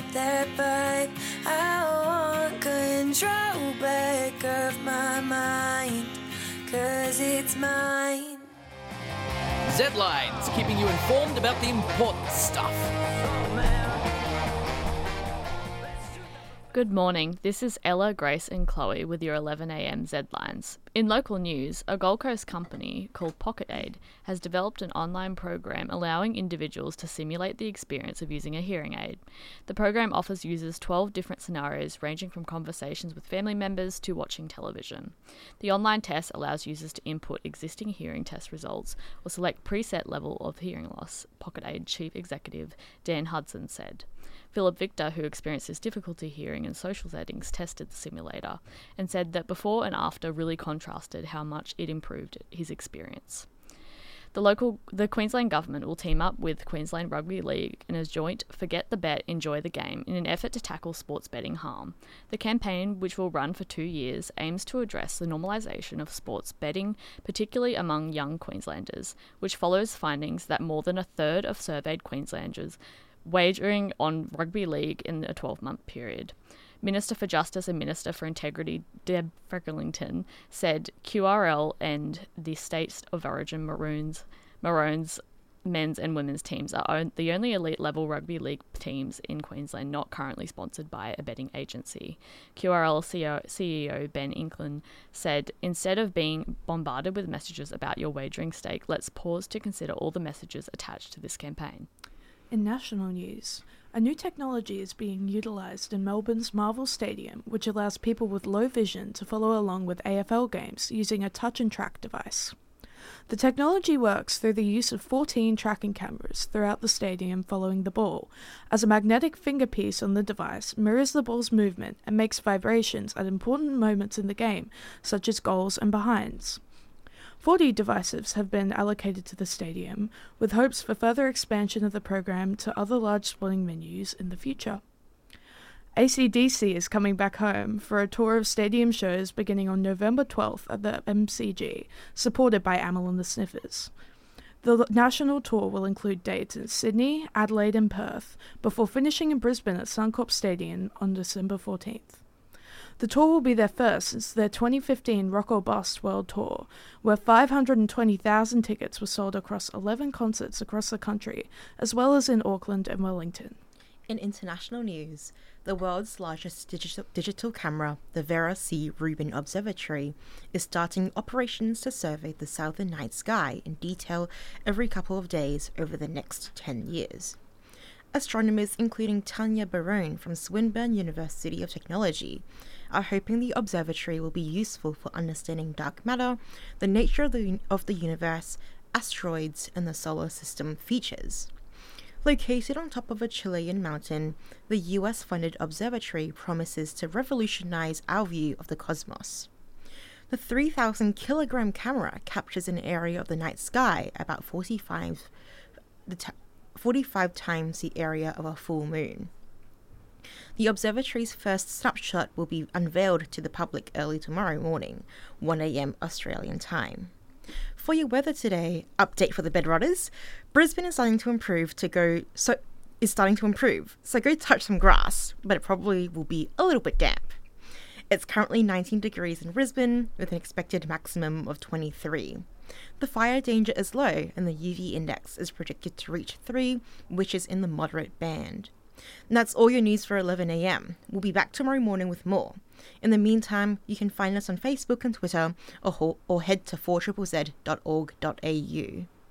got that vibe. I want control back of my mind, 'cause it's mine. Z-Lines, keeping you informed about the important stuff. Good morning, this is Ella, Grace and Chloe with your 11am Z-Lines. In local news, a Gold Coast company called Pocket Aid has developed an online program allowing individuals to simulate the experience of using a hearing aid. The program offers users 12 different scenarios ranging from conversations with family members to watching television. The online test allows users to input existing hearing test results or select preset level of hearing loss, Pocket Aid Chief Executive Dan Hudson said. Philip Victor, who experiences difficulty hearing in social settings, tested the simulator and said that before and after really contrasted how much it improved his experience. The Queensland Government will team up with Queensland Rugby League in a joint Forget the Bet, Enjoy the Game in an effort to tackle sports betting harm. The campaign, which will run for 2 years, aims to address the normalisation of sports betting, particularly among young Queenslanders, which follows findings that more than a third of surveyed Queenslanders wagering on rugby league in a 12-month period. Minister for Justice and Minister for Integrity Deb Frecklington said QRL and the States of Origin Maroons men's and women's teams are the only elite level rugby league teams in Queensland not currently sponsored by a betting agency. QRL CEO Ben Inclin said, "Instead of being bombarded with messages about your wagering stake, let's pause to consider all the messages attached to this campaign." In national news, a new technology is being utilised in Melbourne's Marvel Stadium, which allows people with low vision to follow along with AFL games using a touch and track device. The technology works through the use of 14 tracking cameras throughout the stadium following the ball, as a magnetic fingerpiece on the device mirrors the ball's movement and makes vibrations at important moments in the game, such as goals and behinds. 40 devices have been allocated to the stadium, with hopes for further expansion of the program to other large sporting venues in the future. AC/DC is coming back home for a tour of stadium shows beginning on November 12th at the MCG, supported by Amyl and the Sniffers. The national tour will include dates in Sydney, Adelaide and Perth, before finishing in Brisbane at Suncorp Stadium on December 14th. The tour will be their first since their 2015 Rock or Bust World Tour, where 520,000 tickets were sold across 11 concerts across the country, as well as in Auckland and Wellington. In international news, the world's largest digital camera, the Vera C. Rubin Observatory, is starting operations to survey the southern night sky in detail every couple of days over the next 10 years. Astronomers, including Tanya Barone from Swinburne University of Technology, are hoping the observatory will be useful for understanding dark matter, the nature of the universe, asteroids, and the solar system features. Located on top of a Chilean mountain, the US-funded observatory promises to revolutionize our view of the cosmos. The 3,000-kilogram camera captures an area of the night sky about 45 times the area of a full moon. The observatory's first snapshot will be unveiled to the public early tomorrow morning, 1 a.m. Australian time. For your weather today, update for the bedrotters. Brisbane is starting to improve, so go touch some grass, but it probably will be a little bit damp. It's currently 19 degrees in Brisbane, with an expected maximum of 23. The fire danger is low, and the UV index is predicted to reach 3, which is in the moderate band. And that's all your news for 11 a.m. We'll be back tomorrow morning with more. In the meantime, you can find us on Facebook and Twitter, or head to 4ZZZ.org.au.